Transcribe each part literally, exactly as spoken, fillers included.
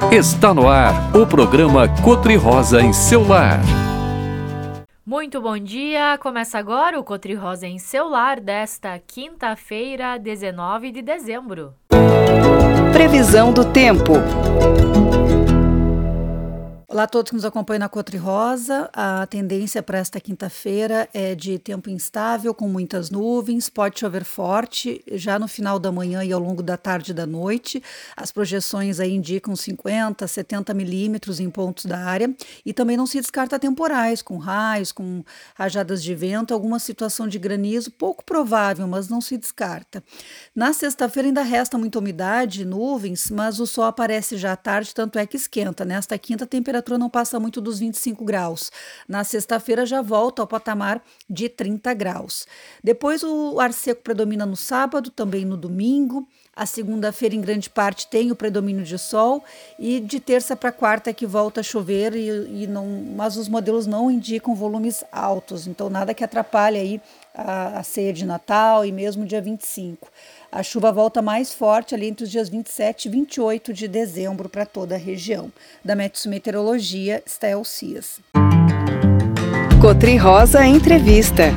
Está no ar o programa Cotri Rosa em seu lar. Muito bom dia! Começa agora o Cotri Rosa em seu lar desta quinta-feira, dezenove de dezembro. Previsão do tempo. Olá a todos que nos acompanham na Cotri Rosa. A tendência para esta quinta-feira é de tempo instável, com muitas nuvens, pode chover forte já no final da manhã e ao longo da tarde e da noite. As projeções aí indicam cinquenta, setenta milímetros em pontos da área e também não se descarta temporais, com raios, com rajadas de vento, alguma situação de granizo, pouco provável, mas não se descarta. Na sexta-feira ainda resta muita umidade, nuvens, mas o sol aparece já à tarde, tanto é que esquenta. Nesta quinta, a temperatura não passa muito dos vinte e cinco graus. Na sexta-feira já volta ao patamar de trinta graus. Depois o ar seco predomina no sábado, também no domingo. A segunda-feira, em grande parte, tem o predomínio de sol e de terça para quarta é que volta a chover, e, e não, mas os modelos não indicam volumes altos, então nada que atrapalhe aí a, a ceia de Natal e mesmo dia vinte e cinco. A chuva volta mais forte ali entre os dias vinte e sete e vinte e oito de dezembro para toda a região. Da Metsu Meteorologia, Stael Cias. Cotri Rosa Entrevista.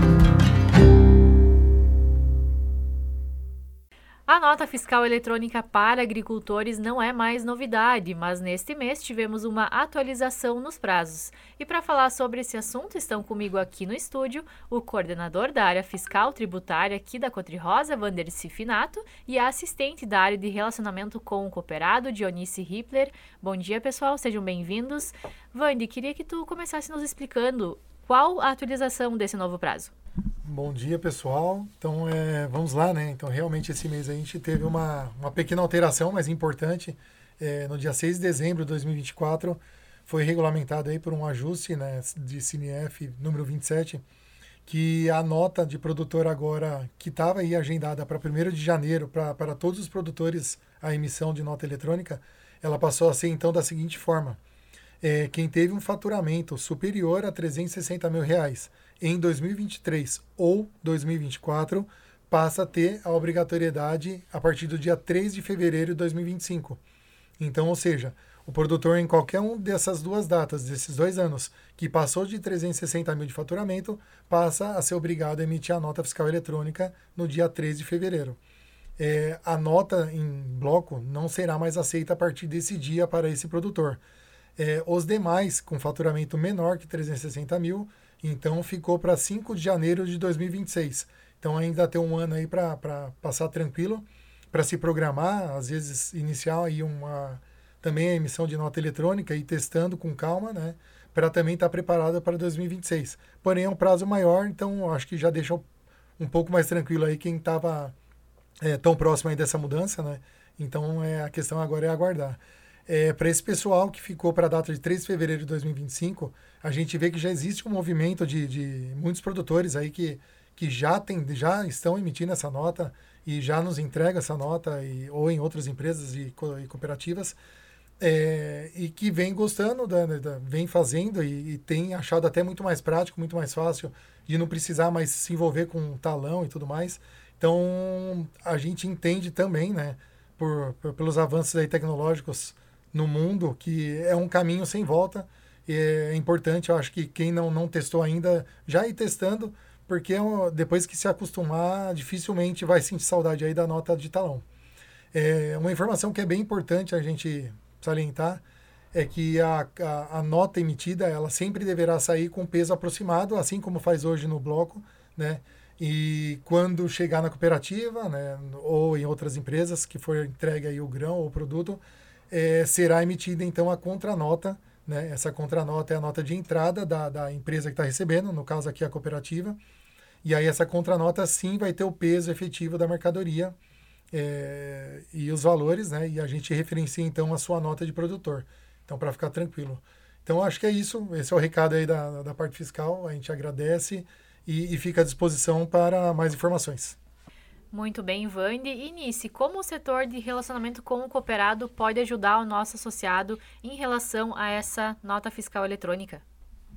A nota fiscal eletrônica para agricultores não é mais novidade, mas neste mês tivemos uma atualização nos prazos. E para falar sobre esse assunto, estão comigo aqui no estúdio o coordenador da área fiscal tributária aqui da Cotri Rosa, Wandercy Finato, e a assistente da área de relacionamento com o cooperado, Dionice Hippler. Bom dia, pessoal, sejam bem-vindos. Wandi, queria que tu começasse nos explicando qual a atualização desse novo prazo. Bom dia, pessoal. Então, é, vamos lá, né? Então, realmente, esse mês a gente teve uma, uma pequena alteração, mas importante. É, no dia seis de dezembro de dois mil e vinte e quatro, foi regulamentado aí por um ajuste, né, de C N F número vinte e sete, que a nota de produtor agora, que estava aí agendada para primeiro de janeiro, para todos os produtores, a emissão de nota eletrônica, ela passou a ser, então, da seguinte forma. É, quem teve um faturamento superior a trezentos e sessenta mil reais em dois mil e vinte e três ou dois mil e vinte e quatro, passa a ter a obrigatoriedade a partir do dia três de fevereiro de dois mil e vinte e cinco. Então, ou seja, o produtor em qualquer um dessas duas datas, desses dois anos, que passou de trezentos e sessenta mil de faturamento, passa a ser obrigado a emitir a nota fiscal eletrônica no dia três de fevereiro. É, a nota em bloco não será mais aceita a partir desse dia para esse produtor. É, os demais, com faturamento menor que trezentos e sessenta mil, então ficou para cinco de janeiro de dois mil e vinte e seis. Então ainda tem um ano aí para passar tranquilo, para se programar, às vezes iniciar aí uma, também a emissão de nota eletrônica e testando com calma, né, para também estar preparada para dois mil e vinte e seis. Porém é um prazo maior, então acho que já deixa um pouco mais tranquilo aí quem estava é, tão próximo aí dessa mudança, né? Então é, a questão agora é aguardar. É, para esse pessoal que ficou para a data de três de fevereiro de dois mil e vinte e cinco, a gente vê que já existe um movimento de, de muitos produtores aí que, que já, tem, já estão emitindo essa nota e já nos entregam essa nota, e, ou em outras empresas e, co, e cooperativas, é, e que vem gostando, da, da, vem fazendo e, e tem achado até muito mais prático, muito mais fácil, de não precisar mais se envolver com um talão e tudo mais. Então, a gente entende também, né, por, por, pelos avanços aí tecnológicos no mundo, que é um caminho sem volta. É importante, eu acho que quem não, não testou ainda, já ir testando, porque depois que se acostumar, dificilmente vai sentir saudade aí da nota de talão. É, uma informação que é bem importante a gente salientar é que a, a, a nota emitida, ela sempre deverá sair com peso aproximado, assim como faz hoje no bloco, né? E quando chegar na cooperativa, né, ou em outras empresas que for entregue aí o grão ou o produto, É, será emitida, então, a contranota, né? Essa contranota é a nota de entrada da, da empresa que está recebendo, no caso aqui a cooperativa, e aí essa contranota, sim, vai ter o peso efetivo da mercadoria é, e os valores, né? E a gente referencia, então, a sua nota de produtor, então, para ficar tranquilo. Então, acho que é isso, esse é o recado aí da, da parte fiscal, a gente agradece e, e fica à disposição para mais informações. Muito bem, Wandi. E Nice, como o setor de relacionamento com o cooperado pode ajudar o nosso associado em relação a essa nota fiscal eletrônica?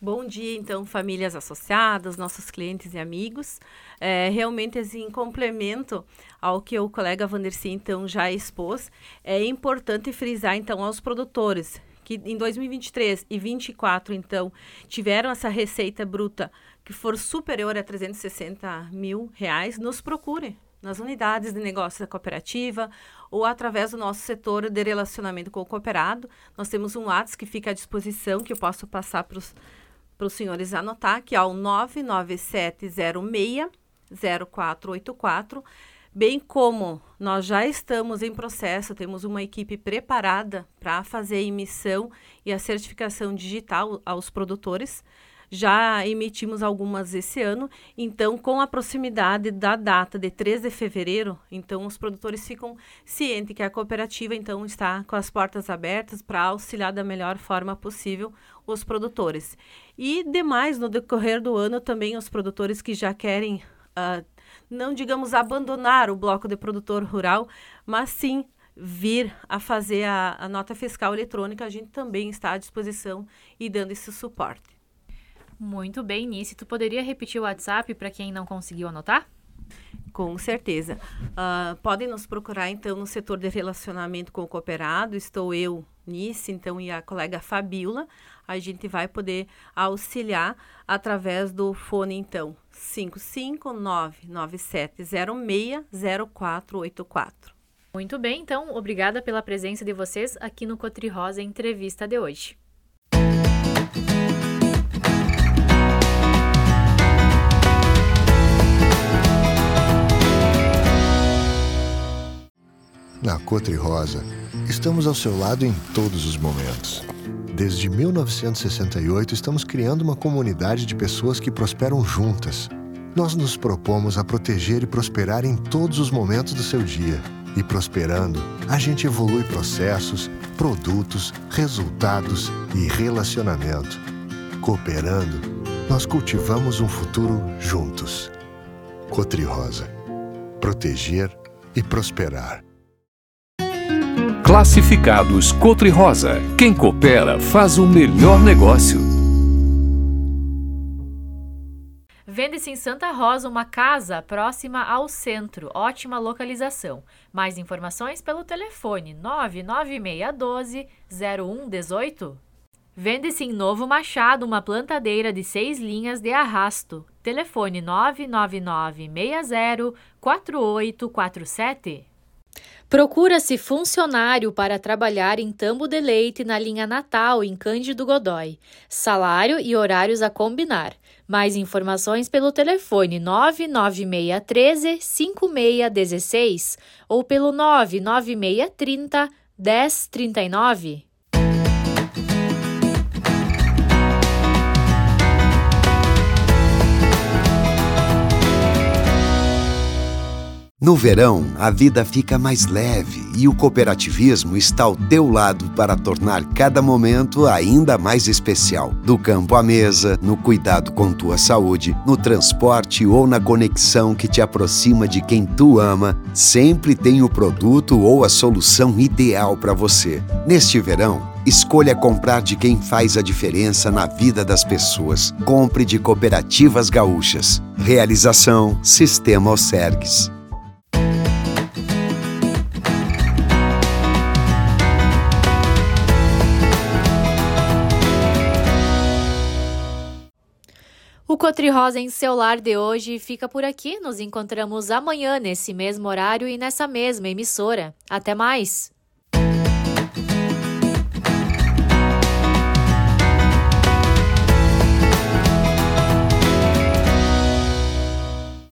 Bom dia, então, famílias associadas, nossos clientes e amigos. É, realmente, assim, em complemento ao que o colega Vandercy, então, já expôs, é importante frisar, então, aos produtores que em dois mil e vinte e três e vinte e quatro, então, tiveram essa receita bruta que for superior a trezentos e sessenta mil reais, nos procure nas unidades de negócio da cooperativa ou através do nosso setor de relacionamento com o cooperado. Nós temos um WhatsApp que fica à disposição, que eu posso passar para os para os senhores anotar, que é o nove nove sete zero seis zero quatro oito quatro, bem como nós já estamos em processo, temos uma equipe preparada para fazer a emissão e a certificação digital aos produtores. Já emitimos algumas esse ano, então com a proximidade da data de três de fevereiro, então os produtores ficam cientes que a cooperativa então está com as portas abertas para auxiliar da melhor forma possível os produtores. E demais, no decorrer do ano, também os produtores que já querem, uh, não digamos abandonar o bloco de produtor rural, mas sim vir a fazer a, a nota fiscal eletrônica, a gente também está à disposição e dando esse suporte. Muito bem, Nice. Tu poderia repetir o WhatsApp para quem não conseguiu anotar? Com certeza. Uh, podem nos procurar, então, no setor de relacionamento com o cooperado. Estou eu, Nice, então, e a colega Fabiola. A gente vai poder auxiliar através do fone, então, cinco cinco nove nove sete zero seis zero quatro oito quatro. Muito bem, então, obrigada pela presença de vocês aqui no Cotri Rosa Entrevista de hoje. Na Cotri Rosa, estamos ao seu lado em todos os momentos. Desde mil novecentos e sessenta e oito, estamos criando uma comunidade de pessoas que prosperam juntas. Nós nos propomos a proteger e prosperar em todos os momentos do seu dia. E prosperando, a gente evolui processos, produtos, resultados e relacionamento. Cooperando, nós cultivamos um futuro juntos. Cotri Rosa. Proteger e prosperar. Classificados Cotri Rosa. Quem coopera faz o melhor negócio. Vende-se em Santa Rosa uma casa próxima ao centro. Ótima localização. Mais informações pelo telefone nove nove seis um dois zero um um oito. Vende-se em Novo Machado uma plantadeira de seis linhas de arrasto. Telefone nove nove nove seis zero quatro oito quatro sete. Procura-se funcionário para trabalhar em Tambo de Leite na linha Natal, em Cândido Godói. Salário e horários a combinar. Mais informações pelo telefone nove nove seis um três cinco seis um seis ou pelo nove nove seis trinta dez trinta e nove. No verão, a vida fica mais leve e o cooperativismo está ao teu lado para tornar cada momento ainda mais especial. Do campo à mesa, no cuidado com tua saúde, no transporte ou na conexão que te aproxima de quem tu ama, sempre tem o produto ou a solução ideal para você. Neste verão, escolha comprar de quem faz a diferença na vida das pessoas. Compre de Cooperativas Gaúchas. Realização Sistema Osergues. O Cotri Rosa em seu lar de hoje fica por aqui. Nos encontramos amanhã nesse mesmo horário e nessa mesma emissora. Até mais!